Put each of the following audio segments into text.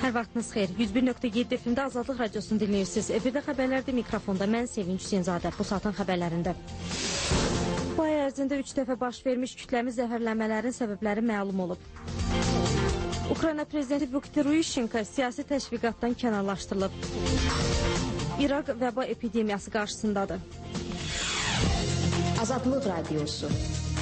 Hər vaxtınız xeyir. 101.7 FM-də Azadlıq Radiosunu dinləyirsiniz. Efirdə xəbərlərdə mikrofonda mən Sevinç Hüseynzadə. Bu saatın xəbərlərində. Bu ay ərzində 3 dəfə baş vermiş kütləmi zəhərlənmələrin səbəbləri məlum olub. Ukrayna prezidenti Viktor Yushchenko siyasi təşviqatdan kənarlaşdırılıb. İraq vəba epidemiyası qarşısındadır. Azadlıq Radiosu.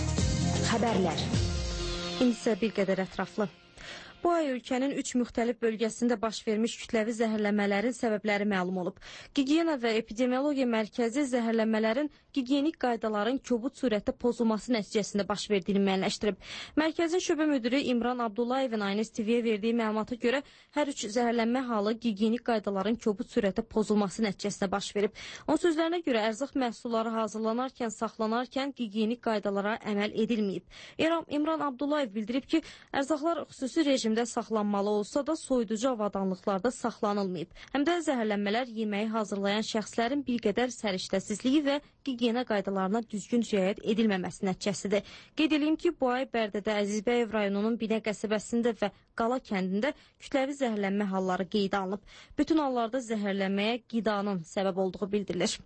Xəbərlər. İndi isə bir qədər ətraflı. Bu ay ölkənin 3 müxtəlif bölgəsində baş vermiş kütləvi zəhərlənmələrin səbəbləri məlum olub. Gigiyena və Epidemiologiya Mərkəzi zəhərlənmələrin gigiyenik qaydaların kobud surətdə pozulması nəticəsində baş verdiyini müəyyənləşdirib. Mərkəzin şöbə müdiri İmran Abdullayevin Aynəs TV-yə verdiyi məlumata görə hər 3 zəhərlənmə halı gigiyenik qaydaların kobud surətdə pozulması nəticəsində baş verib. Onun sözlərinə görə ərzaq məhsulları hazırlanarkən, saxlanarkən gigiyenik qaydalara əməl edilməyib. İmran Abdullayev bildirib ki, ərzaqlar xüsusi rejimdə saxlanmalı olsa da soyuducu avadanlıqlarda saxlanılmayıb. Həm də zəhərlənmələr yeməyi hazırlayan şəxslərin bir qədər səriştəsizliyi və gigiyena qaydalarına düzgün riayət edilməməsi nəticəsidir. Qeyd edeyim ki, bu ay Bərdədə Əzizbəyev rayonunun Binə qəsəbəsində və Qala kəndində kütləvi zəhərlənmə halları qeydə alınıb. Bütün hallarda zəhərlənməyə qidanın səbəb olduğu bildirilir.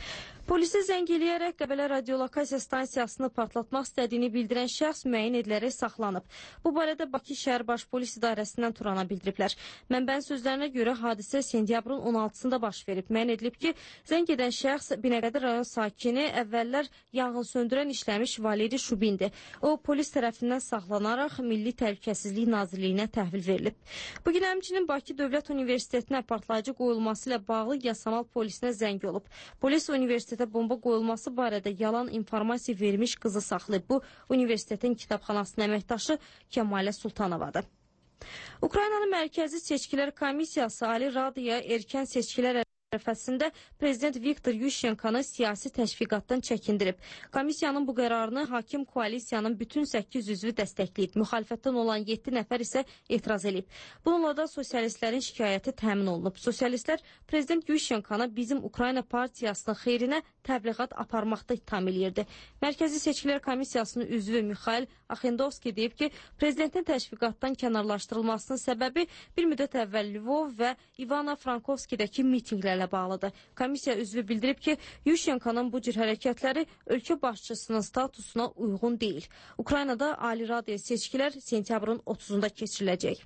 Polisi zəng eləyərək Qəbələ radiolokasiya stansiyasını partlatmaq istədiyini bildirən şəxs müəyyən edilərək saxlanıb. Bu barədə Bakı şəhər baş polis idarəsindən Turana bildiriblər. Mənbənin sözlərinə görə hadisə sentyabrın 16-sında baş verib. Müəyyən edilib ki, zəng edən şəxs Binəqədi rayon sakini əvvəllər yanğın söndürən işləmiş Valeri Şubindir. O, polis tərəfindən saxlanaraq Milli Təhlükəsizlik Nazirliyinə təhvil verilib. Bugün həmçinin Bakı Dövlət Universitetinə partlayıcı qoyulması ilə bağlı Yasamal polisinə zəng olub. Polis universitetə bomba qoyulması barədə yalan informasiya vermiş qızı saxlayıb. Bu, universitetin kitabxanasının əməkdaşı Kəmalə Sultanovadır. Ukraynanın Mərkəzi Seçkilər Komissiyası Ali Radaya erkən seçkilər ərəfəsində Prezident Viktor Yushchenkonı siyasi təşviqatdan çəkindirib. Komissiyanın bu qərarını hakim koalisiyanın bütün 8 üzvü dəstəkləyib. Müxalifətdən olan 7 nəfər isə etiraz edib. Bununla da sosialistlərin şikayəti təmin olunub. Sosialistlər Prezident Yushchenkonı bizim Ukrayna partiyasının xeyrinə təbliğat aparmaqda ittiham eləyirdi. Mərkəzi Seçkilər Komissiyasının üzvü Mikhail Axendovski deyib ki, Prezidentin təşviqatdan kənarlaşdırılmasının səbəbi bir müddət əvvəl Lvov və İvano-Frankovskidəki mitinqlərlə bağlıdır. Komissiya üzvü bildirib ki, Yushchenkonun bu cür hərəkətləri ölkə başçısının statusuna uyğun deyil. Ukraynada Ali Radyo seçkilər sentyabrın 30-unda keçiriləcək.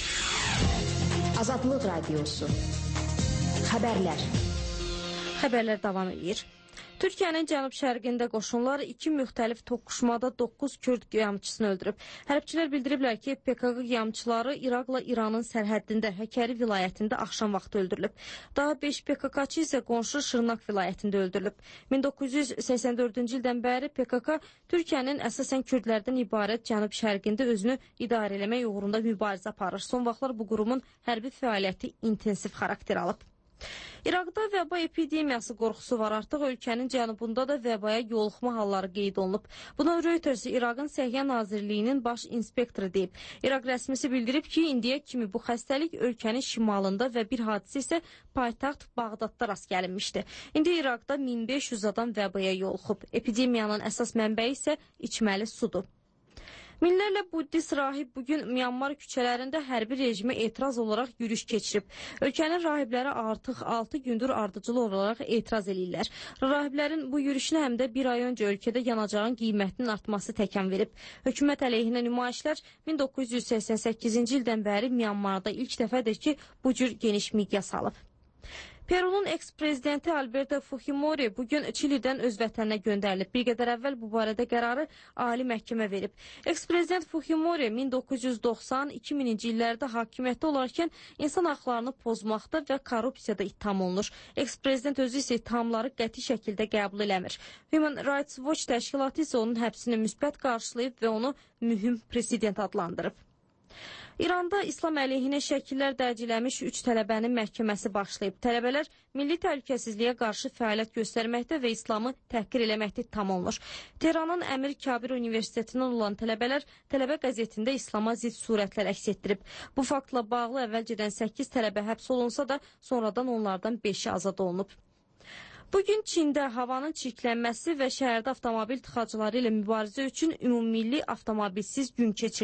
Azadlıq Radiosu. Xəbərlər. Xəbərlər davam edir. Türkiyənin cənub-şərqində qoşunlar 2 müxtəlif toqquşmada 9 Kürd qiyamçısını öldürüb. Hərbçilər bildiriblər ki, PKK qiyamçıları İraqla İranın sərhəddində Həkəri vilayətində axşam vaxtı öldürülüb. Daha 5 PKK-çı isə qonşu Şırnaq vilayətində öldürülüb. 1984-cü ildən bəri PKK Türkiyənin əsasən Kürdlərdən ibarət cənub-şərqində özünü idarə eləmək uğrunda mübarizə aparır. Son vaxtlar bu qurumun hərbi fəaliyyəti intensiv xarakter alıb. İraqda vəba epidemiyası qorxusu var. Artıq ölkənin cənubunda da vəbaya yoluxma halları qeyd olunub. Buna Reuters İraqın Səhiyyə Nazirliyinin baş inspektoru deyib. İraq rəsmisi bildirib ki, indiyə kimi bu xəstəlik ölkənin şimalında və bir hadisə isə paytaxt Bağdadda rast gəlinmişdi. İndi İraqda 1500 adam vəbaya yoluxub. Epidemiyanın əsas mənbəyi isə içməli sudur. Minlərlə buddist rahib bugün Myanmar küçələrində hərbi rejimə etiraz olaraq yürüyüş keçirib. Ölkənin rahibləri artıq 6 gündür ardıcıl olaraq etiraz edirlər. Rahiblərin bu yürüyüşünə həm də bir ay öncə ölkədə yanacağın qiymətinin artması təkan verib. Hökumət əleyhinə nümayişlər 1988-ci ildən bəri Myanmarda ilk dəfədir ki, bu cür geniş miqyas alıb. Perunun eks-prezidenti Alberto Fujimori bugün Çilidən öz vətəninə göndərilib. Bir qədər əvvəl bu barədə qərarı Ali Məhkəmə verib. Eks-prezident Fujimori 1990-2000-ci illərdə hakimiyyətdə olarkən insan haqlarını pozmaqda və korrupsiyada ittiham olunur. Eks-prezident özü isə ittihamları qəti şəkildə qəbul eləmir. Human Rights Watch təşkilatı isə onun həbsini müsbət qarşılayıb və onu mühüm president adlandırıb. İranda İslam əleyhinə şəkillər dərc eləmiş 3 tələbənin məhkəməsi başlayıb. Tələbələr milli təhlükəsizliyə qarşı fəaliyyət göstərməkdə və İslamı təhqir eləməkdə ittiham olunur. Tehranın Əmir Kabir Universitetindən olan tələbələr tələbə qəzetində İslama zidd surətlər əks etdirib. Bu faktla bağlı əvvəlcədən 8 tələbə həbs olunsa da sonradan onlardan 5-i azad olunub. Bugün Çində havanın çirklənməsi və şəhərdə avtomobil tıxacları ilə mübarizə üçün ümummilli avtomobilsiz gün keçirilir.